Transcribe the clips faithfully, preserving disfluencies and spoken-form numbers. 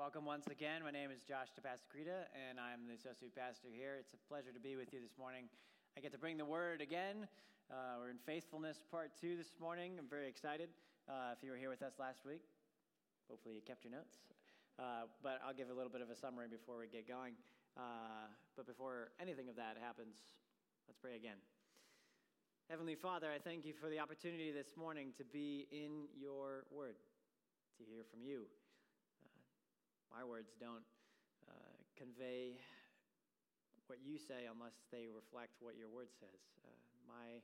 Welcome once again. My name is Josh DePastigrita, and I'm the associate pastor here. It's a pleasure to be with you this morning. I get to bring the word again. Uh, we're in Faithfulness Part two this morning. I'm very excited. Uh, if you were here with us last week, hopefully you kept your notes. Uh, but I'll give a little bit of a summary before we get going. Uh, but before anything of that happens, let's pray again. Heavenly Father, I thank you for the opportunity this morning to be in your word, to hear from you. Uh, my words don't uh, convey what you say unless they reflect what your word says. Uh, my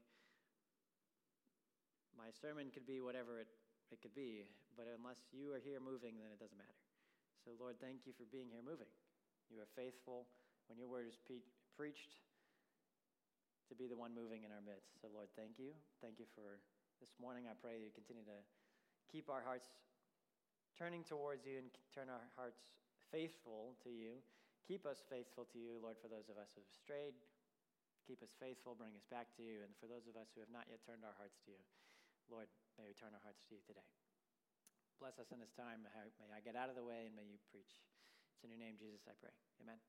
my sermon could be whatever it, it could be, but unless you are here moving, then it doesn't matter. So Lord, thank you for being here moving. You are faithful when your word is pe- preached to be the one moving in our midst. So Lord, thank you. Thank you for this morning. I pray you continue to keep our hearts turning towards you and turn our hearts faithful to you. Keep us faithful to you, Lord, for those of us who have strayed. Keep us faithful, bring us back to you. And for those of us who have not yet turned our hearts to you, Lord, may we turn our hearts to you today. Bless us in this time. May I get out of the way and may you preach. It's in your name, Jesus, I pray. Amen.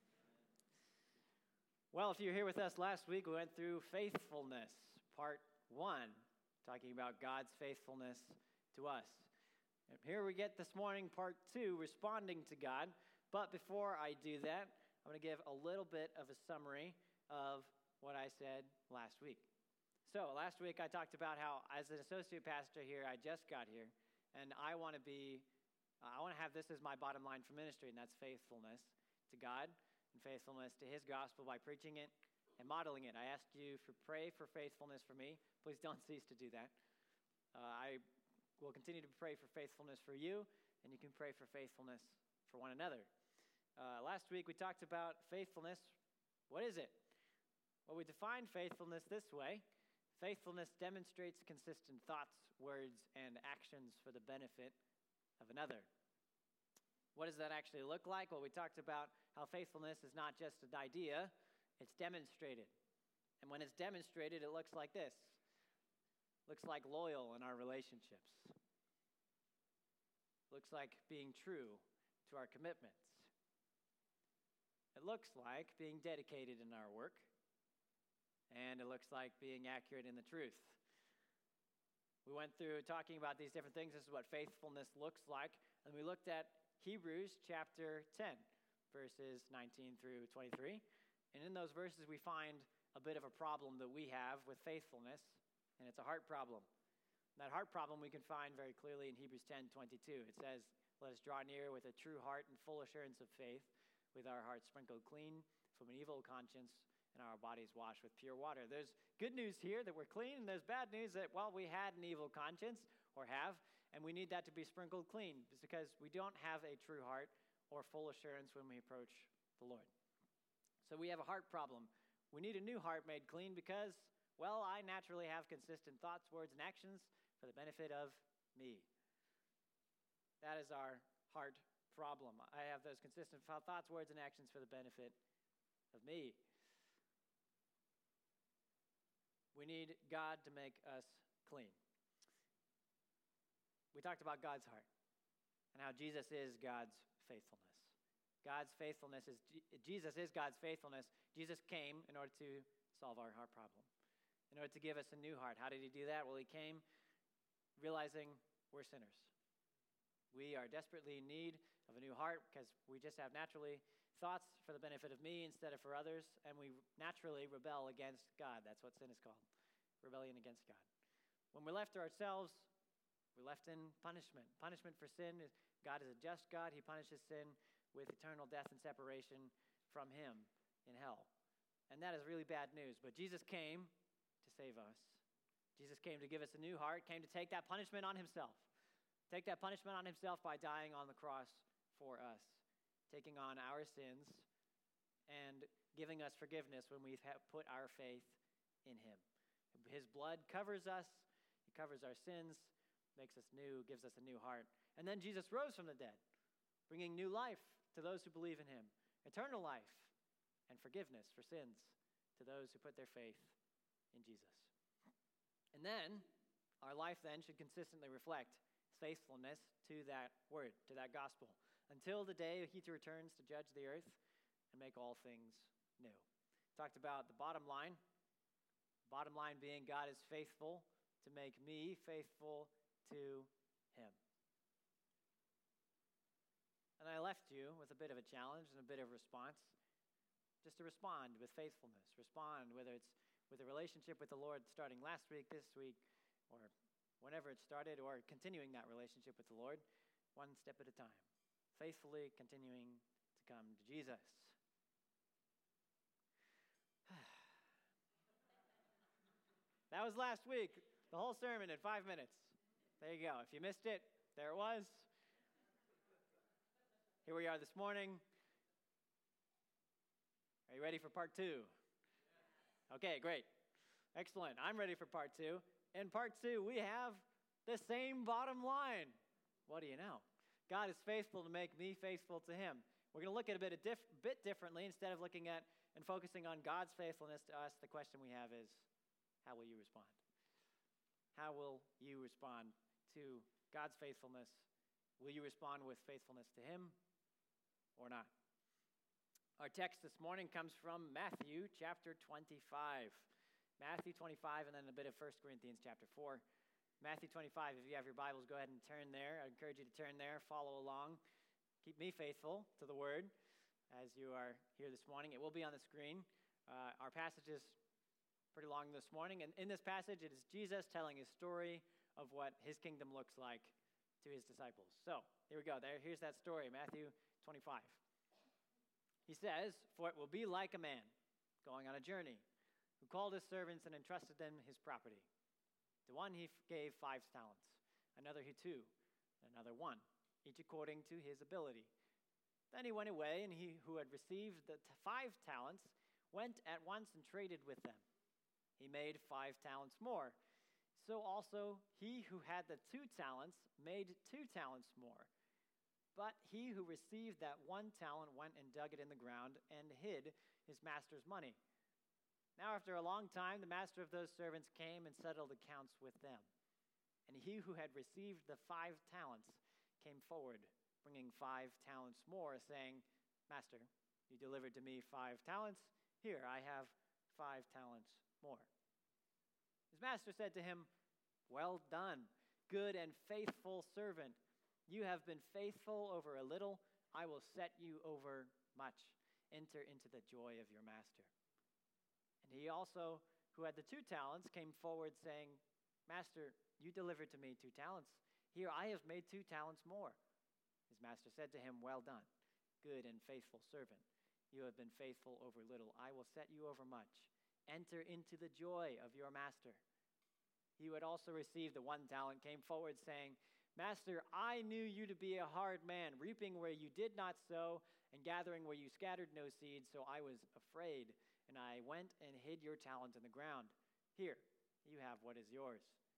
Well, if you were here with us last week, we went through faithfulness, part one, talking about God's faithfulness to us. And here we get this morning, part two, responding to God. But before I do that, I'm going to give a little bit of a summary of what I said last week. So last week I talked about how as an associate pastor here, I just got here, and I want to be, I want to have this as my bottom line for ministry, and that's faithfulness to God and faithfulness to his gospel by preaching it and modeling it. I asked you to pray for faithfulness for me. Please don't cease to do that. Uh, I will continue to pray for faithfulness for you, and you can pray for faithfulness for one another. Uh, last week we talked about faithfulness. What is it? Well, we defined faithfulness this way. Faithfulness demonstrates consistent thoughts, words, and actions for the benefit of another. What does that actually look like? Well, we talked about how faithfulness is not just an idea, it's demonstrated. And when it's demonstrated, it looks like this. It looks like loyal in our relationships. It looks like being true to our commitments. It looks like being dedicated in our work. And it looks like being accurate in the truth. We went through talking about these different things. This is what faithfulness looks like. And we looked at Hebrews chapter ten, verses nineteen through twenty-three. And in those verses, we find a bit of a problem that we have with faithfulness, and it's a heart problem. And that heart problem we can find very clearly in Hebrews ten twenty-two. It says, "Let us draw near with a true heart and full assurance of faith, with our hearts sprinkled clean from an evil conscience and our bodies washed with pure water." There's good news here that we're clean, and there's bad news that, well, we had an evil conscience, or have, and we need that to be sprinkled clean. It's because we don't have a true heart or full assurance when we approach the Lord. So we have a heart problem. We need a new heart made clean because, well, I naturally have consistent thoughts, words, and actions for the benefit of me. That is our heart problem. I have those consistent thoughts, words, and actions for the benefit of me. We need God to make us clean. We talked about God's heart and how Jesus is God's faithfulness. God's faithfulness is, Jesus is God's faithfulness. Jesus came in order to solve our heart problem, in order to give us a new heart. How did he do that? Well, he came realizing we're sinners. We are desperately in need of a new heart because we just have naturally thoughts for the benefit of me instead of for others, and we naturally rebel against God. That's what sin is called, rebellion against God. When we're left to ourselves, we're left in punishment. Punishment for sin is God is a just God. He punishes sin with eternal death and separation from him in hell. And that is really bad news. But Jesus came to save us. Jesus came to give us a new heart, came to take that punishment on himself. Take that punishment on himself by dying on the cross for us, taking on our sins and giving us forgiveness when we've put our faith in him. His blood covers us. He covers our sins, makes us new, gives us a new heart. And then Jesus rose from the dead, bringing new life to those who believe in him, eternal life and forgiveness for sins to those who put their faith in Jesus. And then our life then should consistently reflect his faithfulness to that word, to that gospel, until the day he returns to judge the earth and make all things new. Talked about the bottom line. Bottom line being God is faithful to make me faithful to him. And I left you with a bit of a challenge and a bit of response, just to respond with faithfulness. Respond, whether it's with a relationship with the Lord starting last week, this week, or whenever it started, or continuing that relationship with the Lord, one step at a time. Faithfully continuing to come to Jesus. That was last week, the whole sermon in five minutes. There you go. If you missed it, there it was. Here we are this morning. Are you ready for part two? Okay, great. Excellent. I'm ready for part two. In part two, we have the same bottom line. What do you know? God is faithful to make me faithful to him. We're going to look at it a bit, a diff- bit differently. Instead of looking at and focusing on God's faithfulness to us, the question we have is, how will you respond? How will you respond to God's faithfulness? Will you respond with faithfulness to him or not? Our text this morning comes from Matthew chapter twenty-five. Matthew twenty-five, and then a bit of First Corinthians chapter four. Matthew twenty-five, if you have your Bibles, go ahead and turn there. I encourage you to turn there, follow along. Keep me faithful to the word as you are here this morning. It will be on the screen. Uh, our passage is pretty long this morning, and in this passage, it is Jesus telling his story of what his kingdom looks like to his disciples. So, here we go. There, here's that story, Matthew twenty-five. He says, "For it will be like a man going on a journey, who called his servants and entrusted them his property. To one he gave five talents, another he two, another one, each according to his ability. Then he went away, and he who had received the t- five talents went at once and traded with them. He made five talents more. So also he who had the two talents made two talents more. But he who received that one talent went and dug it in the ground and hid his master's money. Now after a long time, the master of those servants came and settled accounts with them. And he who had received the five talents came forward, bringing five talents more, saying, 'Master, you delivered to me five talents. Here, I have five talents more.' His master said to him, 'Well done, good and faithful servant. You have been faithful over a little. I will set you over much. Enter into the joy of your master.' And he also, who had the two talents, came forward, saying, 'Master, you delivered to me two talents. Here, I have made two talents more.' His master said to him, 'Well done, good and faithful servant. You have been faithful over little. I will set you over much. Enter into the joy of your master.' He who had also received the one talent came forward, saying, 'Master, I knew you to be a hard man, reaping where you did not sow and gathering where you scattered no seed. So I was afraid, and I went and hid your talent in the ground. Here, you have what is yours.'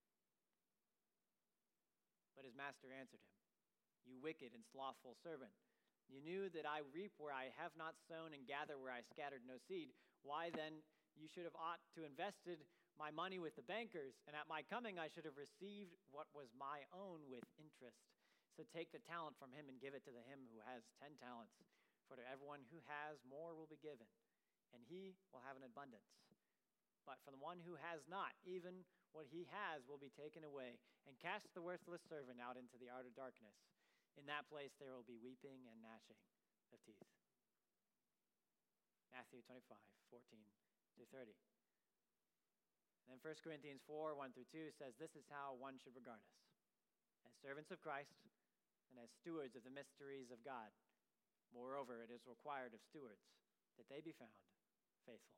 But his master answered him, 'You wicked and slothful servant. You knew that I reap where I have not sown and gather where I scattered no seed. Why then you should have ought to invested my money with the bankers, and at my coming I should have received what was my own with interest. So take the talent from him and give it to the him who has ten talents. For to everyone who has, more will be given, and he will have an abundance. But from the one who has not, even what he has will be taken away. And cast the worthless servant out into the outer darkness. In that place there will be weeping and gnashing of teeth.'" Matthew twenty-five, fourteen to thirty. And then First Corinthians four, one through two says, "This is how one should regard us, as servants of Christ and as stewards of the mysteries of God. Moreover, it is required of stewards that they be found faithful."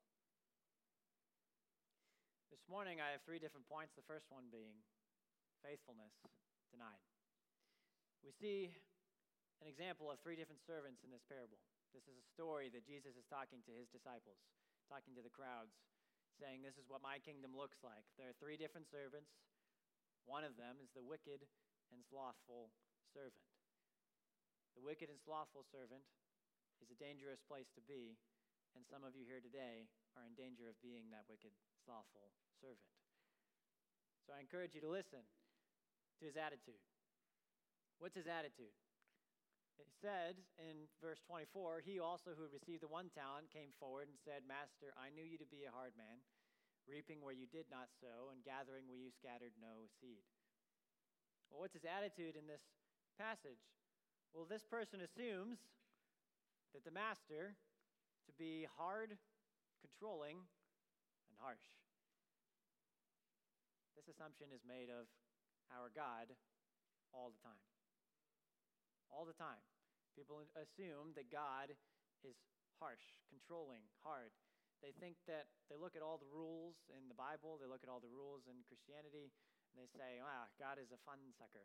This morning I have three different points, the first one being faithfulness denied. We see an example of three different servants in this parable. This is a story that Jesus is talking to his disciples, talking to the crowds, saying, "This is what my kingdom looks like." There are three different servants. One of them is the wicked and slothful servant. The wicked and slothful servant is a dangerous place to be, and some of you here today are in danger of being that wicked, slothful servant. So I encourage you to listen to his attitude. What's his attitude? It said in verse twenty-four, he also who received the one talent came forward and said, Master, I knew you to be a hard man, reaping where you did not sow and gathering where you scattered no seed. Well, what's his attitude in this passage? Well, this person assumes that the master to be hard, controlling, and harsh. This assumption is made of our God all the time. All the time. People assume that God is harsh, controlling, hard. They think that they look at all the rules in the Bible, they look at all the rules in Christianity, and they say, ah, God is a fun sucker.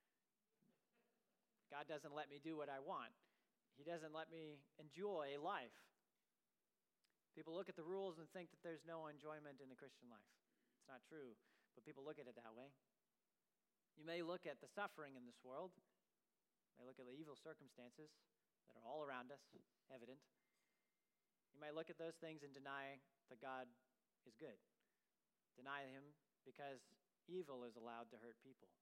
God doesn't let me do what I want. He doesn't let me enjoy life. People look at the rules and think that there's no enjoyment in the Christian life. It's not true, but people look at it that way. You may look at the suffering in this world. You may look at the evil circumstances that are all around us, evident. You might look at those things and deny that God is good. Deny him because evil is allowed to hurt people.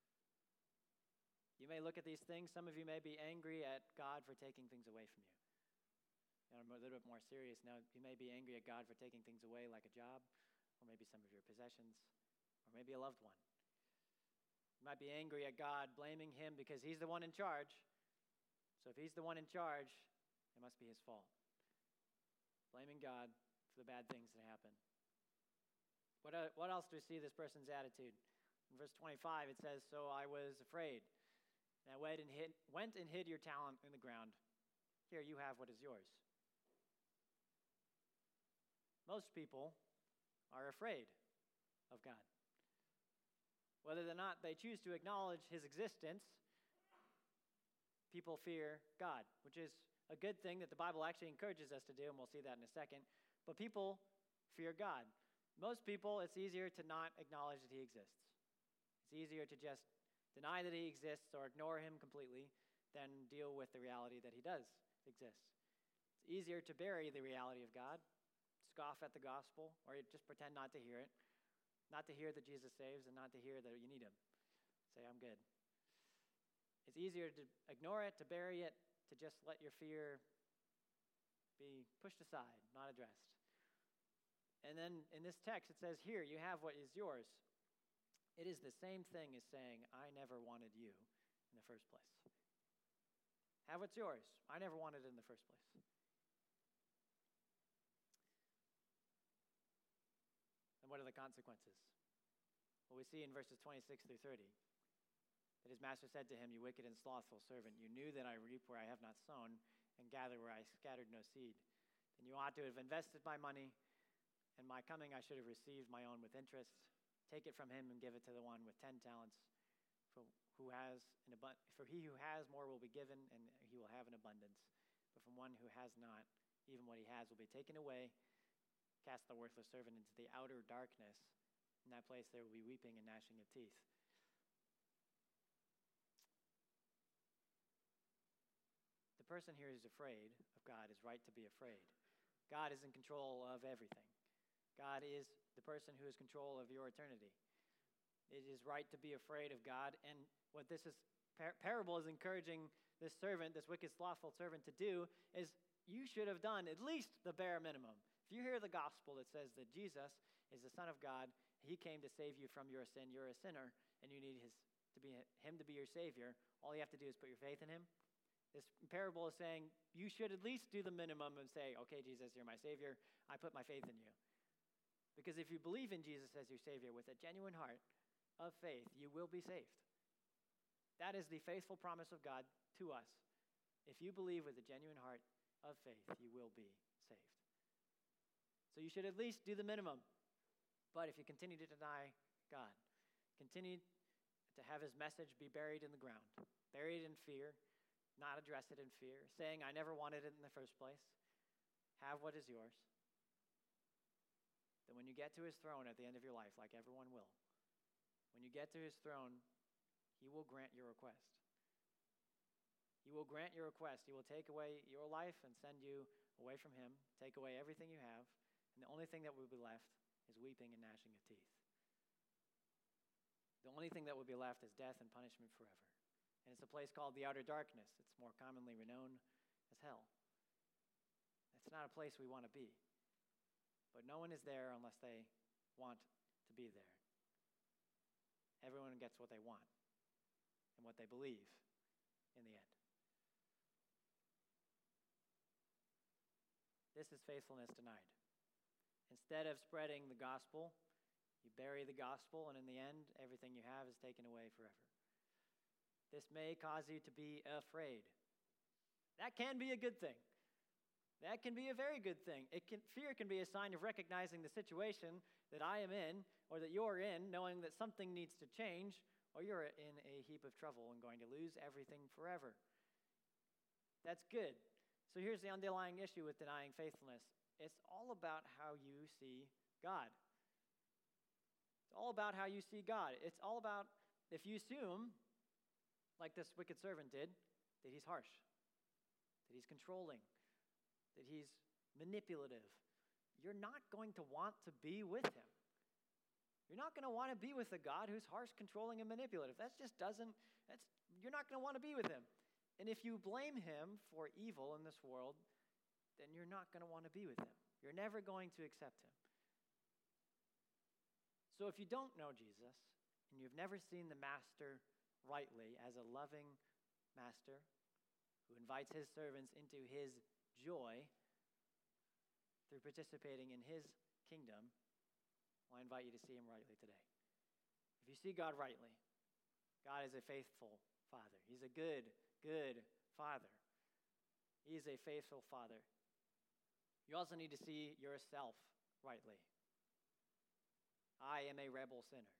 You may look at these things. Some of you may be angry at God for taking things away from you. And I'm a little bit more serious now. You may be angry at God for taking things away like a job, or maybe some of your possessions, or maybe a loved one. You might be angry at God, blaming him because he's the one in charge. So if he's the one in charge, it must be his fault. Blaming God for the bad things that happen. What, uh, what else do we see this person's attitude? In verse twenty-five, it says, So I was afraid, and I went and hid, went and hid your talent in the ground. Here, you have what is yours. Most people are afraid of God. Whether or not they choose to acknowledge his existence, people fear God, which is a good thing that the Bible actually encourages us to do, and we'll see that in a second. But people fear God. Most people, it's easier to not acknowledge that he exists. It's easier to just deny that he exists or ignore him completely than deal with the reality that he does exist. It's easier to bury the reality of God, scoff at the gospel, or just pretend not to hear it. Not to hear that Jesus saves and not to hear that you need him. Say, I'm good. It's easier to ignore it, to bury it, to just let your fear be pushed aside, not addressed. And then in this text, it says, here, you have what is yours. It is the same thing as saying, I never wanted you in the first place. Have what's yours. I never wanted it in the first place. And what are the consequences? Well, we see in verses twenty-six through thirty that his master said to him, You wicked and slothful servant, you knew that I reap where I have not sown and gather where I scattered no seed. Then you ought to have invested my money, and my coming I should have received my own with interest. Take it from him and give it to the one with ten talents. For who has an abund- for he who has more will be given, and he will have an abundance. But from one who has not, even what he has will be taken away. Cast the worthless servant into the outer darkness. In that place there will be weeping and gnashing of teeth. The person here who's afraid of God is right to be afraid. God is in control of everything. God is the person who is in control of your eternity. It is right to be afraid of God. And what this is, par- parable is encouraging this servant, this wicked, slothful servant to do is you should have done at least the bare minimum. If you hear the gospel that says that Jesus is the Son of God, he came to save you from your sin, you're a sinner, and you need his to be him to be your Savior, all you have to do is put your faith in him. This parable is saying you should at least do the minimum and say, okay, Jesus, you're my Savior, I put my faith in you. Because if you believe in Jesus as your Savior with a genuine heart of faith, you will be saved. That is the faithful promise of God to us. If you believe with a genuine heart of faith, you will be saved. So you should at least do the minimum. But if you continue to deny God, continue to have his message be buried in the ground, buried in fear, not address it in fear, saying, I never wanted it in the first place, have what is yours, then when you get to his throne at the end of your life, like everyone will, when you get to his throne, he will grant your request. He will grant your request. He will take away your life and send you away from him, take away everything you have, and the only thing that will be left is weeping and gnashing of teeth. The only thing that will be left is death and punishment forever. And it's a place called the outer darkness. It's more commonly known as hell. It's not a place we want to be. But no one is there unless they want to be there. Everyone gets what they want and what they believe in the end. This is faithfulness denied. Instead of spreading the gospel, you bury the gospel, and in the end, everything you have is taken away forever. This may cause you to be afraid. That can be a good thing. That can be a very good thing. It can, fear can be a sign of recognizing the situation that I am in or that you're in, knowing that something needs to change, or you're in a heap of trouble and going to lose everything forever. That's good. So here's the underlying issue with denying faithfulness. It's all about how you see God. It's all about how you see God. It's all about if you assume, like this wicked servant did, that he's harsh, that he's controlling, that he's manipulative, you're not going to want to be with him. You're not going to want to be with a God who's harsh, controlling, and manipulative. That just doesn't, that's, you're not going to want to be with him. And if you blame him for evil in this world, then you're not going to want to be with him. You're never going to accept him. So if you don't know Jesus, and you've never seen the master rightly as a loving master who invites his servants into his joy through participating in his kingdom, well, I invite you to see him rightly today. If you see God rightly, God is a faithful Father. He's a good, good Father. He is a faithful Father. You also need to see yourself rightly. I am a rebel sinner.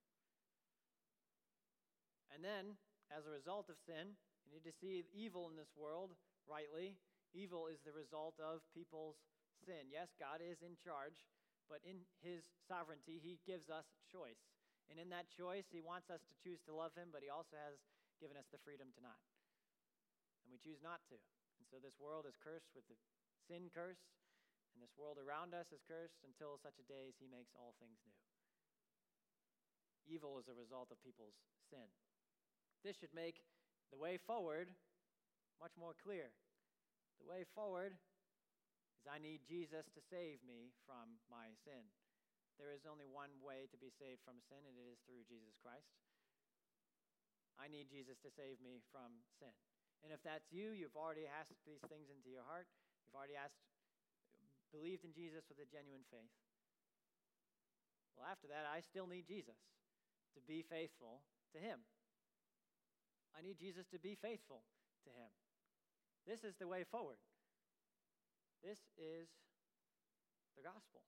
And then, as a result of sin, you need to see evil in this world rightly. Evil is the result of people's sin. Yes, God is in charge, but in his sovereignty, he gives us choice. And in that choice, he wants us to choose to love him, but he also has given us the freedom to not. And we choose not to. And so this world is cursed with the sin curse, and this world around us is cursed until such a day as he makes all things new. Evil is a result of people's sin. This should make the way forward much more clear. The way forward is I need Jesus to save me from my sin. There is only one way to be saved from sin, and it is through Jesus Christ. I need Jesus to save me from sin. And if that's you, you've already asked these things into your heart. You've already asked, believed in Jesus with a genuine faith. Well, after that, I still need Jesus to be faithful to him. I need Jesus to be faithful to him. This is the way forward. This is the gospel.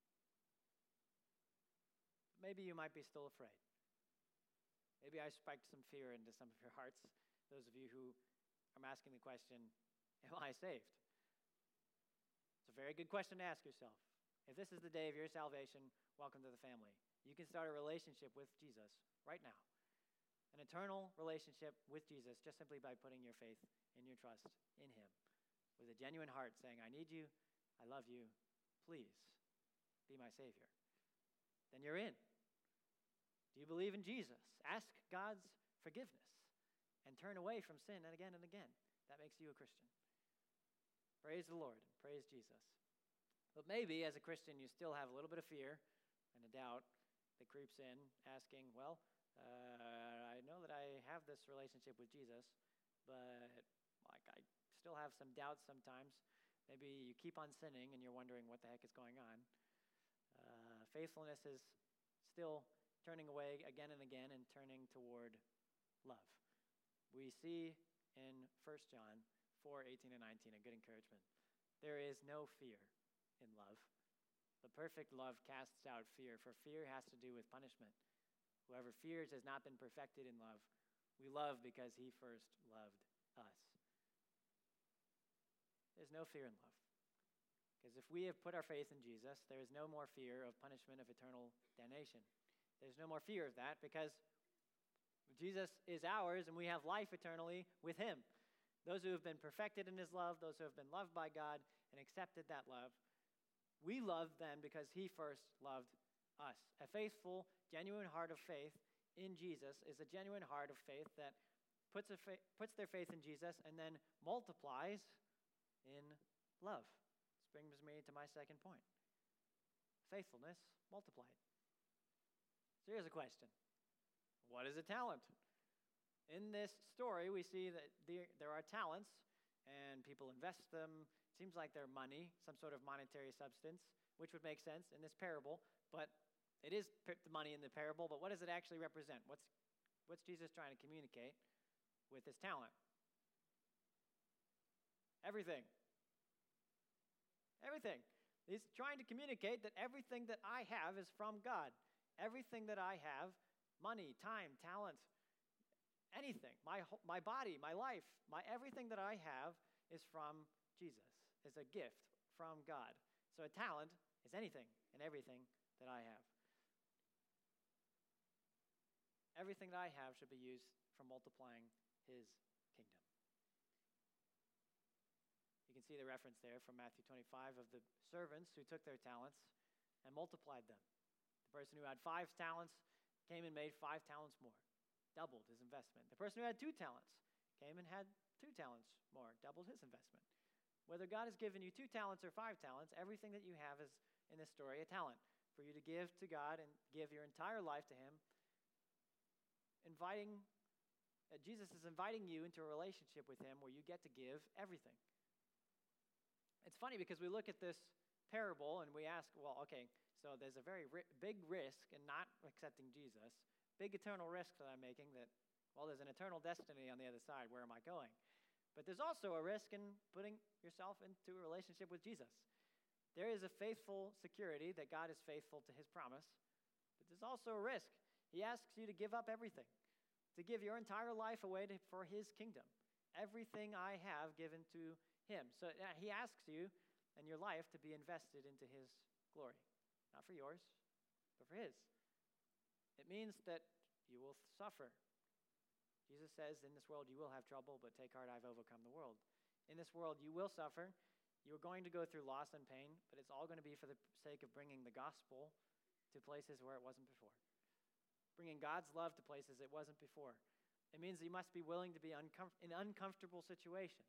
Maybe you might be still afraid. Maybe I spiked some fear into some of your hearts, those of you who are asking the question, am I saved? It's a very good question to ask yourself. If this is the day of your salvation, welcome to the family. You can start a relationship with Jesus right now. An eternal relationship with Jesus just simply by putting your faith and your trust in him with a genuine heart saying, I need you, I love you, please be my Savior. Then you're in. Do you believe in Jesus? Ask God's forgiveness and turn away from sin and again and again. That makes you a Christian. Praise the Lord. Praise Jesus. But maybe as a Christian you still have a little bit of fear and a doubt that creeps in asking, well, Uh, I know that I have this relationship with Jesus, but like I still have some doubts sometimes. Maybe you keep on sinning and you're wondering what the heck is going on. Uh, faithfulness is still turning away again and again and turning toward love. We see in First John four, eighteen and nineteen, a good encouragement. There is no fear in love. The perfect love casts out fear, for fear has to do with punishment. Whoever fears has not been perfected in love. We love because he first loved us. There's no fear in love. Because if we have put our faith in Jesus, there is no more fear of punishment of eternal damnation. There's no more fear of that because Jesus is ours and we have life eternally with him. Those who have been perfected in his love, those who have been loved by God and accepted that love, we love them because he first loved us. A faithful, genuine heart of faith in Jesus is a genuine heart of faith that puts, a fa- puts their faith in Jesus, and then multiplies in love. This brings me to my second point. Faithfulness multiplied. So here's a question. What is a talent? In this story, we see that there, there are talents, and people invest them. It seems like they're money, some sort of monetary substance, which would make sense in this parable, but it is p- the money in the parable, but what does it actually represent? What's, what's Jesus trying to communicate with his talent? Everything. Everything. He's trying to communicate that everything that I have is from God. Everything that I have, money, time, talent, anything, my my body, my life, my everything that I have is from Jesus, is a gift from God. So a talent is anything and everything that I have. Everything that I have should be used for multiplying his kingdom. You can see the reference there from Matthew twenty-five of the servants who took their talents and multiplied them. The person who had five talents came and made five talents more, doubled his investment. The person who had two talents came and had two talents more, doubled his investment. Whether God has given you two talents or five talents, everything that you have is, in this story, a talent for you to give to God and give your entire life to him. Inviting, uh, Jesus is inviting you into a relationship with him where you get to give everything. It's funny because we look at this parable and we ask, well, okay, so there's a very ri- big risk in not accepting Jesus, big eternal risk that I'm making that, well, there's an eternal destiny on the other side. Where am I going? But there's also a risk in putting yourself into a relationship with Jesus. There is a faithful security that God is faithful to his promise, but there's also a risk. He asks you to give up everything, to give your entire life away to, for his kingdom. Everything I have given to him. So uh, he asks you and your life to be invested into his glory. Not for yours, but for his. It means that you will suffer. Jesus says, in this world you will have trouble, but take heart, I've overcome the world. In this world you will suffer. You're going to go through loss and pain, but it's all going to be for the sake of bringing the gospel to places where it wasn't before. Bringing God's love to places it wasn't before. It means you must be willing to be uncom- in uncomfortable situations,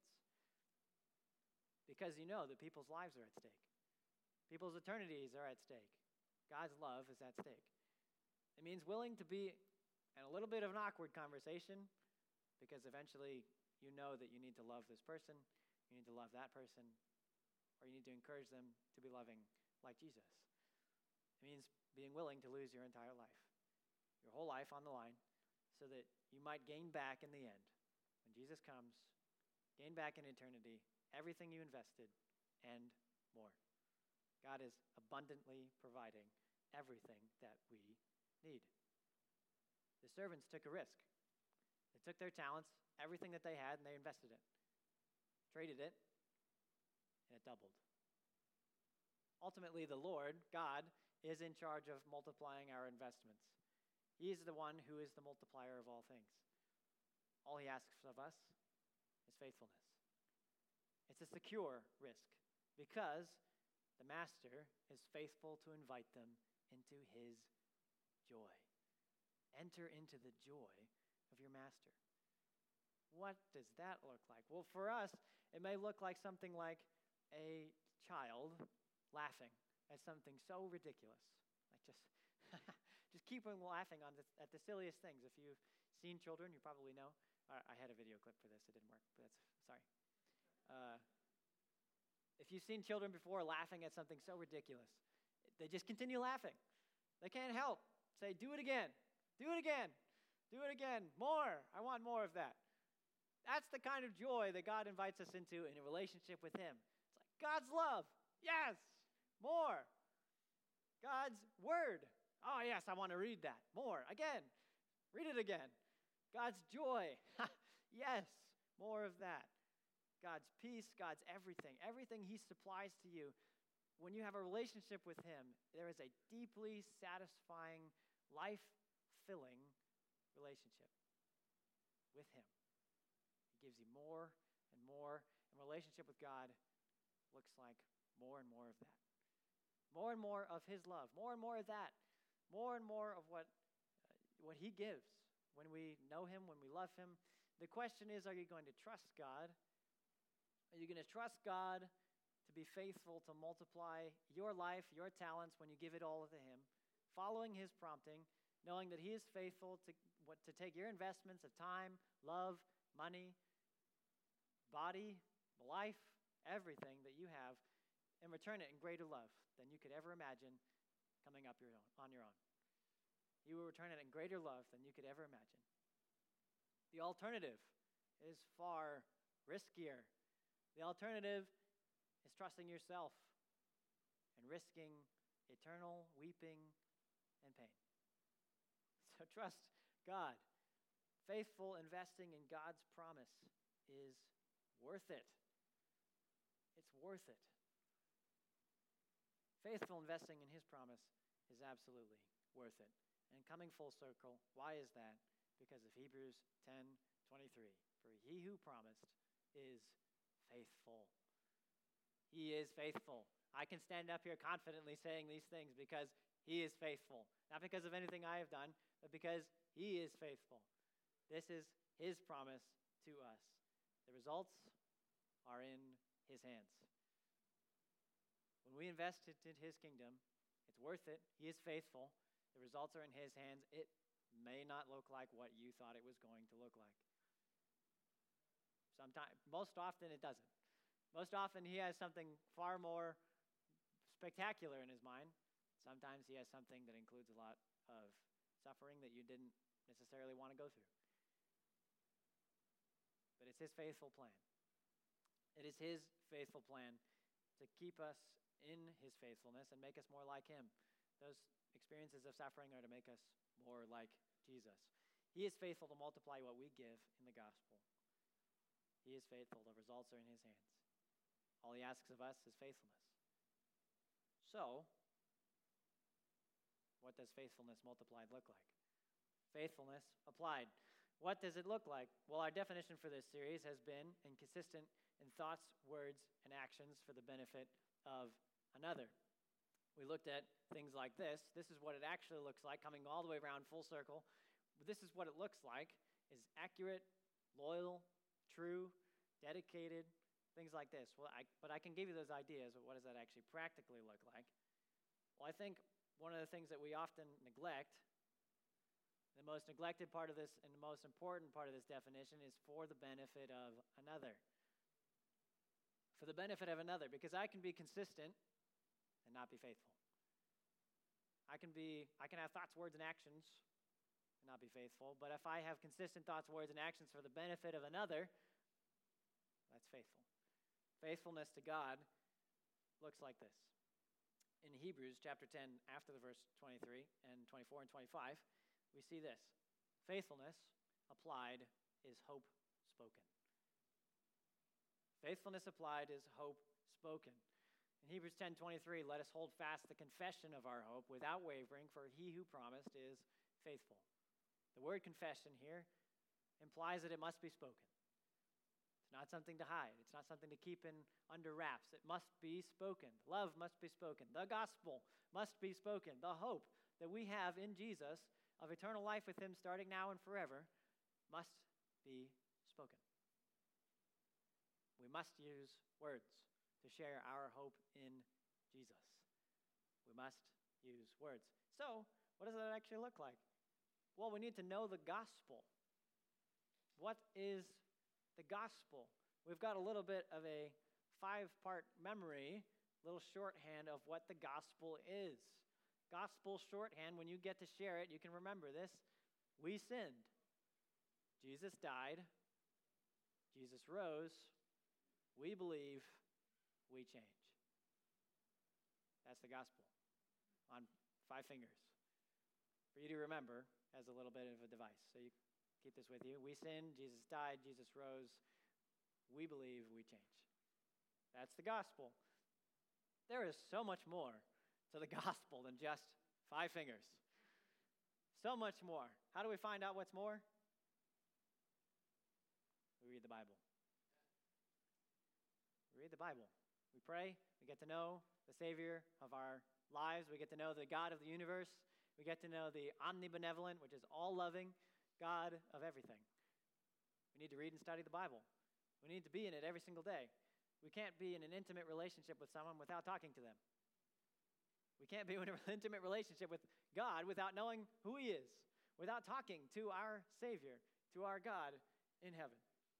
because you know that people's lives are at stake. People's eternities are at stake. God's love is at stake. It means willing to be in a little bit of an awkward conversation, because eventually you know that you need to love this person, you need to love that person, or you need to encourage them to be loving like Jesus. It means being willing to lose your entire life, your whole life on the line, so that you might gain back in the end. When Jesus comes, gain back in eternity everything you invested and more. God is abundantly providing everything that we need. The servants took a risk. They took their talents, everything that they had, and they invested it, traded it, and it doubled. Ultimately, the Lord, God, is in charge of multiplying our investments. He is the one who is the multiplier of all things. All he asks of us is faithfulness. It's a secure risk because the master is faithful to invite them into his joy. Enter into the joy of your master. What does that look like? Well, for us, it may look like something like a child laughing at something so ridiculous. Like just, just keep on laughing on the, at the silliest things. If you've seen children, you probably know. I, I had a video clip for this. It didn't work, but that's, sorry. Uh, if you've seen children before laughing at something so ridiculous, they just continue laughing. They can't help. Say, do it again. Do it again. Do it again. More. I want more of that. That's the kind of joy that God invites us into in a relationship with him. It's like God's love. Yes. More. God's word. Oh, yes, I want to read that. More. Again. Read it again. God's joy. Yes. More of that. God's peace, God's everything. Everything he supplies to you. When you have a relationship with him, there is a deeply satisfying, life-filling relationship with him. He gives you more and more. And relationship with God looks like more and more of that. More and more of his love. More and more of that. More and more of what, uh, what he gives. When we know him, when we love him, The question is, are you going to trust God? Are you going to trust God to be faithful to multiply your life, your talents, when you give it all to Him, following His prompting, knowing that He is faithful to, what, to take your investments of time, love, money, body, life, everything that you have, and return it in greater love than you could ever imagine coming up your own, on your own. You will return it in greater love than you could ever imagine. The alternative is far riskier. The alternative is trusting yourself and risking eternal weeping and pain. So trust God. Faithful investing in God's promise is worth it. It's worth it. Faithful investing in His promise is absolutely worth it. And coming full circle, why is that? Because of Hebrews ten twenty-three. For He who promised is faithful. He is faithful. I can stand up here confidently saying these things because He is faithful. Not because of anything I have done, but because He is faithful. This is His promise to us. The results are in His hands. When we invest in His kingdom, it's worth it. He is faithful. The results are in His hands. It may not look like what you thought it was going to look like. Sometimes, most often it doesn't. Most often He has something far more spectacular in His mind. Sometimes He has something that includes a lot of suffering that you didn't necessarily want to go through. But it's His faithful plan. It is His faithful plan to keep us in His faithfulness and make us more like Him. Those experiences of suffering are to make us more like Jesus. He is faithful to multiply what we give in the gospel. He is faithful. The results are in His hands. All He asks of us is faithfulness. So, what does faithfulness multiplied look like? Faithfulness applied. What does it look like? Well, our definition for this series has been inconsistent in thoughts, words, and actions for the benefit of another. We looked at things like this. This is what it actually looks like, coming all the way around full circle. This is what it looks like, is accurate, loyal, true, dedicated, things like this. Well, I, but I can give you those ideas, but what does that actually practically look like? Well, I think one of the things that we often neglect, the most neglected part of this and the most important part of this definition is for the benefit of another. For the benefit of another, because I can be consistent and not be faithful. I can be, I can have thoughts, words, and actions and not be faithful, but if I have consistent thoughts, words, and actions for the benefit of another, that's faithful. Faithfulness to God looks like this. In Hebrews chapter ten, after the verse twenty-three and twenty-four and twenty-five, we see this. Faithfulness applied is hope spoken. Faithfulness applied is hope spoken. In Hebrews ten twenty-three, let us hold fast the confession of our hope without wavering, for He who promised is faithful. The word confession here implies that it must be spoken. It's not something to hide. It's not something to keep in under wraps. It must be spoken. Love must be spoken. The gospel must be spoken. The hope that we have in Jesus of eternal life with Him starting now and forever must be spoken. We must use words to share our hope in Jesus. We must use words. So, what does that actually look like? Well, we need to know the gospel. What is the gospel? We've got a little bit of a five-part memory, little shorthand of what the gospel is. Gospel shorthand, when you get to share it, you can remember this. We sinned. Jesus died. Jesus rose. We believe. We change. That's the gospel on five fingers for you to remember as a little bit of a device. So you keep this with you. We sinned, Jesus died, Jesus rose. We believe, we change. That's the gospel. There is so much more to the gospel than just five fingers. So much more. How do we find out what's more? We read the Bible. We read the Bible. We pray, we get to know the Savior of our lives, we get to know the God of the universe, we get to know the omnibenevolent, which is all-loving God of everything. We need to read and study the Bible. We need to be in it every single day. We can't be in an intimate relationship with someone without talking to them. We can't be in an intimate relationship with God without knowing who he is, without talking to our Savior, to our God in heaven.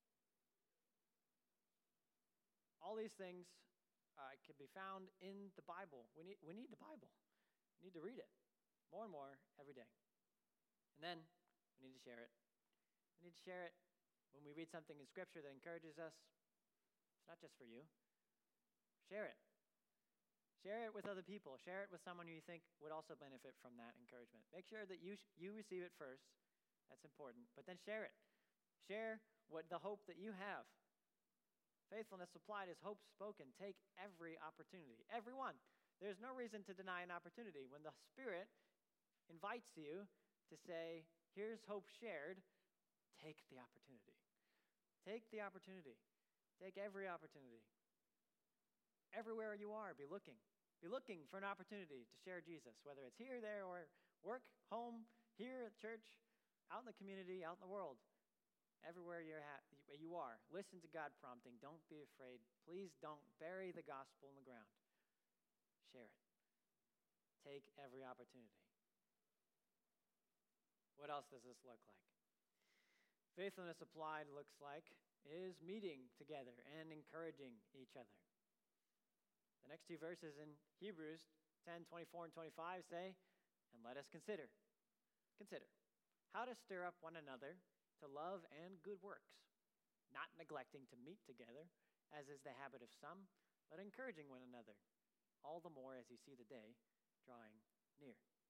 All these things uh, can be found in the Bible. We need, we need the Bible. We need to read it more and more every day. And then we need to share it. We need to share it when we read something in Scripture that encourages us. It's not just for you. Share it. Share it with other people. Share it with someone who you think would also benefit from that encouragement. Make sure that you you receive it first. That's important. But then share it. Share what the hope that you have. Faithfulness supplied is hope spoken. Take every opportunity. Everyone. There's no reason to deny an opportunity. When the Spirit invites you to say, here's hope shared, take the opportunity. Take the opportunity. Take every opportunity. Everywhere you are, be looking. Be looking for an opportunity to share Jesus, whether it's here, there, or work, home, here at church, out in the community, out in the world. Everywhere you're at, you are. Listen to God prompting. Don't be afraid. Please don't bury the gospel in the ground. Share it. Take every opportunity. What else does this look like? Faithfulness applied looks like is meeting together and encouraging each other. The next two verses in Hebrews ten, twenty-four and twenty-five say, and let us consider, consider how to stir up one another to love and good works, not neglecting to meet together, as is the habit of some, but encouraging one another, all the more as you see the day drawing near.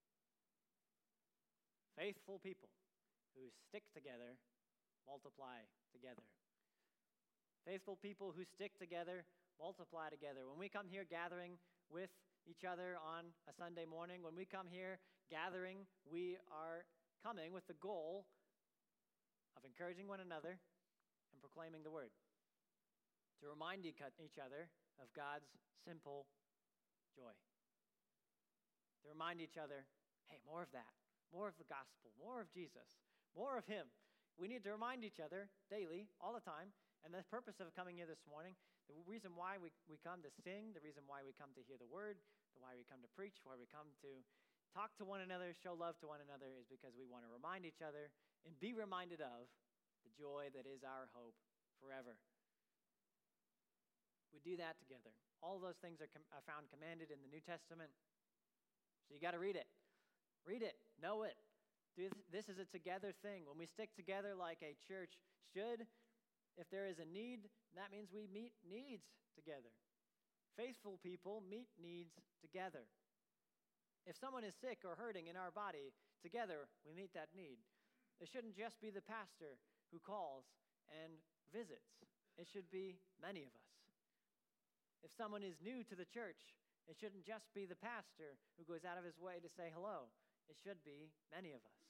Faithful people who stick together multiply together. Faithful people who stick together multiply together. When we come here gathering with each other on a Sunday morning, when we come here gathering, we are coming with the goal of encouraging one another and proclaiming the word. To remind each other of God's simple joy. To remind each other, hey, more of that. More of the gospel. More of Jesus. More of him. We need to remind each other daily, all the time. And the purpose of coming here this morning, the reason why we, we come to sing, the reason why we come to hear the word, the why we come to preach, why we come to talk to one another, show love to one another, is because we want to remind each other and be reminded of the joy that is our hope forever. We do that together. All those things are, com- are found commanded in the New Testament. So you got to read it. Read it. Know it. Do th- this is a together thing. When we stick together like a church should, if there is a need, that means we meet needs together. Faithful people meet needs together. If someone is sick or hurting in our body, together we meet that need. It shouldn't just be the pastor who calls and visits. It should be many of us. If someone is new to the church, it shouldn't just be the pastor who goes out of his way to say hello. It should be many of us.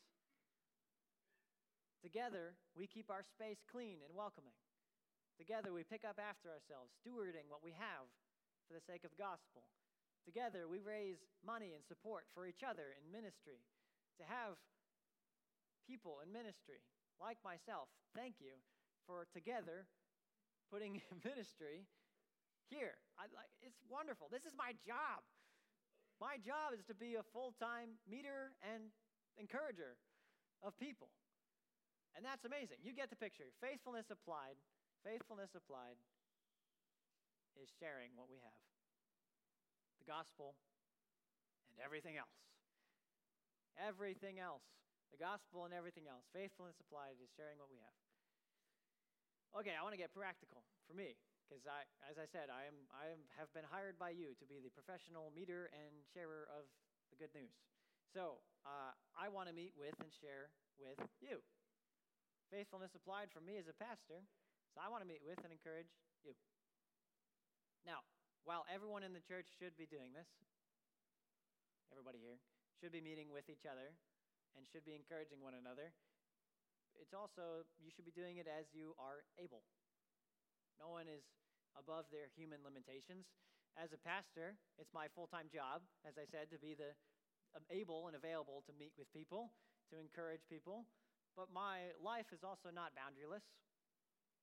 Together, we keep our space clean and welcoming. Together, we pick up after ourselves, stewarding what we have for the sake of the gospel. Together, we raise money and support for each other in ministry. To have people in ministry, like myself, thank you for together putting ministry here. I, like, it's wonderful. This is my job. My job is to be a full-time meter and encourager of people. And that's amazing. You get the picture. Faithfulness applied, faithfulness applied is sharing what we have. The gospel and everything else. Everything else. The gospel and everything else. Faithfulness applied is sharing what we have. Okay, I want to get practical for me. Because I, as I said, I am, I am, have been hired by you to be the professional meter and sharer of the good news. So uh, I want to meet with and share with you. Faithfulness applied for me as a pastor, so I want to meet with and encourage you. Now, while everyone in the church should be doing this, everybody here should be meeting with each other and should be encouraging one another, it's also, you should be doing it as you are able. No one is above their human limitations. As a pastor, it's my full-time job, as I said, to be the um, able and available to meet with people, to encourage people. But my life is also not boundaryless.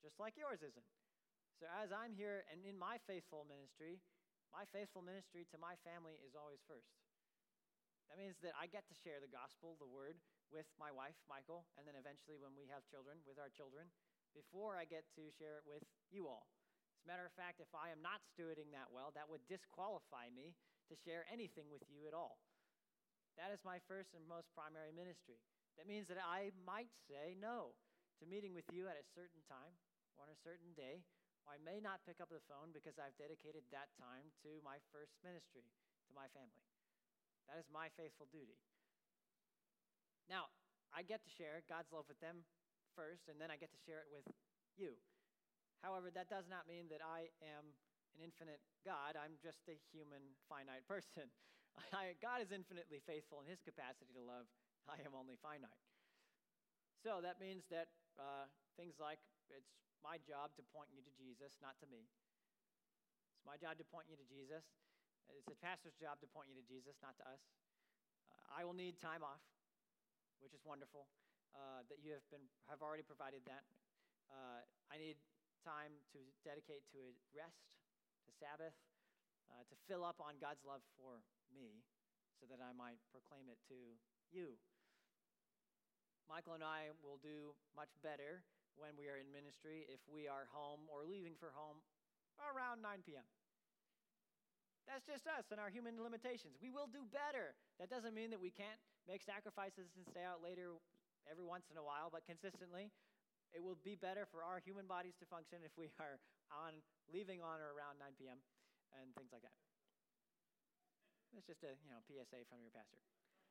just like yours isn't. So as I'm here and in my faithful ministry, my faithful ministry to my family is always first. That means that I get to share the gospel, the word, with my wife, Michael, and then eventually when we have children, with our children, before I get to share it with you all. As a matter of fact, if I am not stewarding that well, that would disqualify me to share anything with you at all. That is my first and most primary ministry. That means that I might say no to meeting with you at a certain time or on a certain day, or I may not pick up the phone because I've dedicated that time to my first ministry, to my family. That is my faithful duty. Now, I get to share God's love with them first, and then I get to share it with you. However, that does not mean that I am an infinite God. I'm just a human, finite person. I, God is infinitely faithful in his capacity to love. I am only finite. So that means that uh, things like it's my job to point you to Jesus, not to me. It's my job to point you to Jesus. It's the pastor's job to point you to Jesus, not to us. Uh, I will need time off, which is wonderful, uh, that you have been have already provided that. Uh, I need time to dedicate to a rest, to Sabbath, uh, to fill up on God's love for me so that I might proclaim it to you. Michael and I will do much better when we are in ministry if we are home or leaving for home around nine p.m. That's just us and our human limitations. We will do better. That doesn't mean that we can't make sacrifices and stay out later every once in a while, but consistently, it will be better for our human bodies to function if we are on leaving on or around nine p.m. and things like that. It's just a you know P S A from your pastor.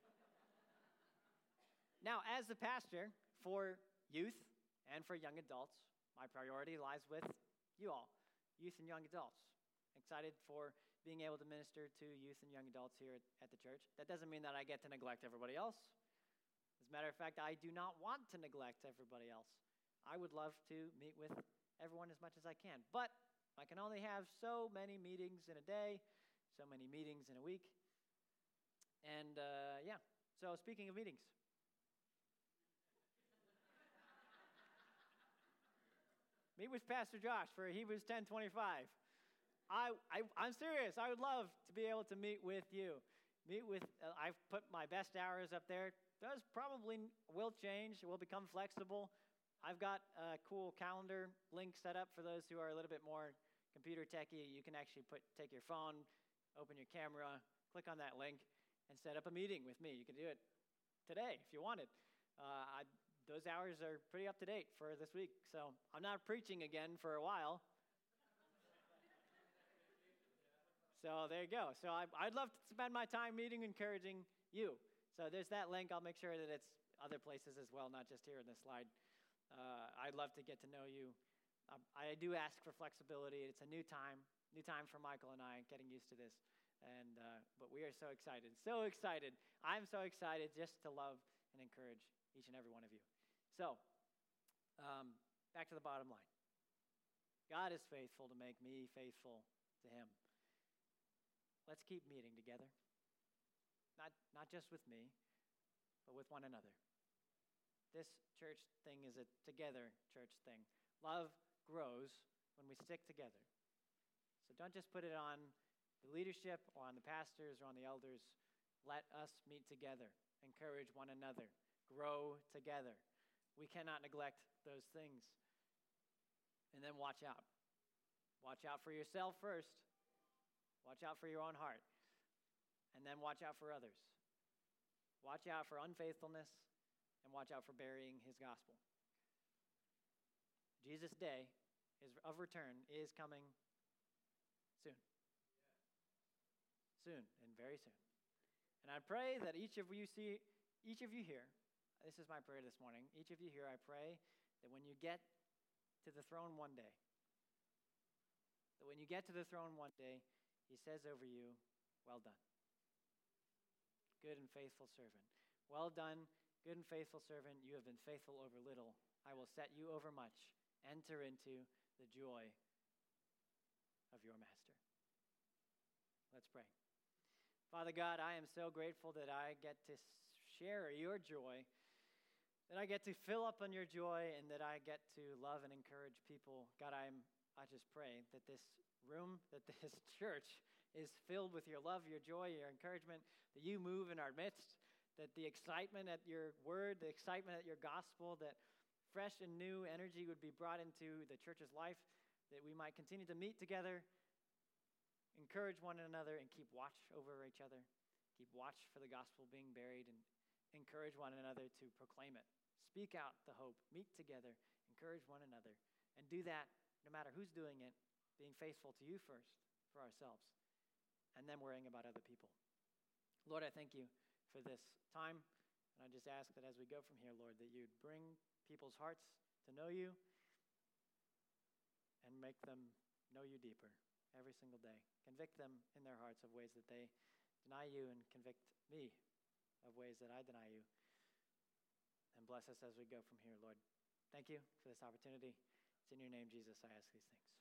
Now, as the pastor for youth and for young adults, my priority lies with you all, youth and young adults. Excited for being able to minister to youth and young adults here at, at the church. That doesn't mean that I get to neglect everybody else. As a matter of fact, I do not want to neglect everybody else. I would love to meet with everyone as much as I can. But I can only have so many meetings in a day, so many meetings in a week. And uh, yeah, so speaking of meetings. Meet with Pastor Josh for Hebrews ten twenty-five. I, I, I'm serious. I would love to be able to meet with you. Meet with, uh, I've put my best hours up there. Those probably will change. Will become flexible. I've got a cool calendar link set up for those who are a little bit more computer techy. You can actually put take your phone, open your camera, click on that link, and set up a meeting with me. You can do it today if you wanted. Uh, I, those hours are pretty up to date for this week. So I'm not preaching again for a while. So there you go. So I, I'd love to spend my time meeting, encouraging you. So there's that link. I'll make sure that it's other places as well, not just here in this slide. Uh, I'd love to get to know you. Um, I do ask for flexibility. It's a new time, new time for Michael and I getting used to this. And uh, but we are so excited, so excited. I'm so excited just to love and encourage each and every one of you. So um, back to the bottom line. God is faithful to make me faithful to him. Let's keep meeting together. Not, not just with me, but with one another. This church thing is a together church thing. Love grows when we stick together. So don't just put it on the leadership or on the pastors or on the elders. Let us meet together, encourage one another, grow together. We cannot neglect those things. And then watch out. Watch out for yourself first. Watch out for your own heart. And then watch out for others. Watch out for unfaithfulness, and watch out for burying his gospel. Jesus' day is, of return is coming soon. Soon, and very soon. And I pray that each of you see, each of you here, this is my prayer this morning, each of you here, I pray that when you get to the throne one day, that when you get to the throne one day, he says over you, well done. Good and faithful servant. Well done, good and faithful servant. You have been faithful over little. I will set you over much. Enter into the joy of your master. Let's pray. Father God, I am so grateful that I get to share your joy, that I get to fill up on your joy and that I get to love and encourage people. God, I'm, I just pray that this room, that this church is filled with your love, your joy, your encouragement, that you move in our midst, that the excitement at your word, the excitement at your gospel, that fresh and new energy would be brought into the church's life, that we might continue to meet together, encourage one another, and keep watch over each other, keep watch for the gospel being buried, and encourage one another to proclaim it. Speak out the hope, meet together, encourage one another, and do that no matter who's doing it, being faithful to you first for ourselves, and then worrying about other people. Lord, I thank you for this time, and I just ask that as we go from here, Lord, that you'd bring people's hearts to know you and make them know you deeper every single day. Convict them in their hearts of ways that they deny you, and convict me of ways that I deny you. And bless us as we go from here, Lord. Thank you for this opportunity. It's in your name, Jesus, I ask these things.